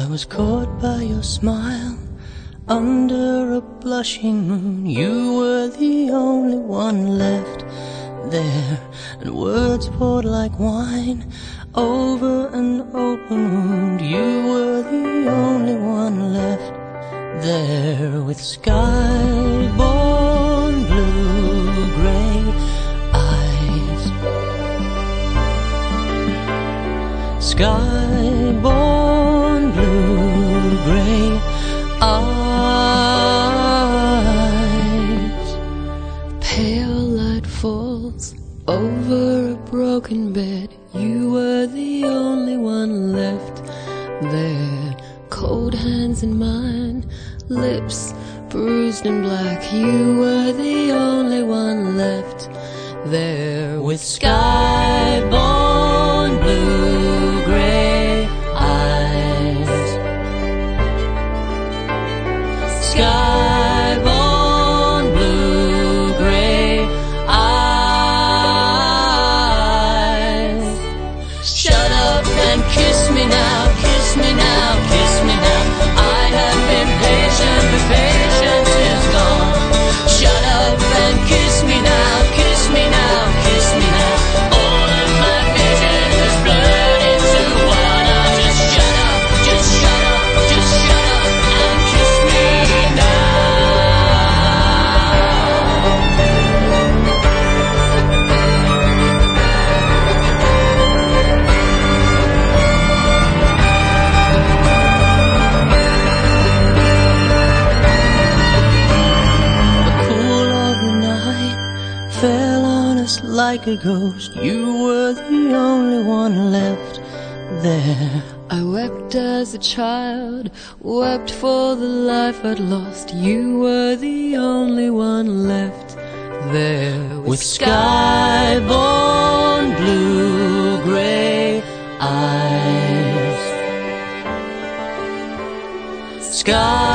was caught by your smile under a blushing moon. You were the only one left there, and words poured like wine over an open wound. You were the only one left there, with sky-born blue-gray eyes. Sky-born blue-gray eyes. Pale light falls over a broken bed. You were the only one left there. Cold hands in mine, lips bruised and black. You were the only one left there, with sky-born blue-gray eyes. Sky-born blue-gray eyes. Shut up and kiss me now, kiss me now, kiss me now. I have been patient, but patience is gone. Shut up and kiss me now, kiss me now, kiss me now. All of my vision has blurred into one. Now just shut up, just shut up, just shut up and kiss me now. Fell on us like a ghost. You were the only one left there. I wept as a child, wept for the life I'd lost. You were the only one left there, with sky-born blue-gray eyes. Sky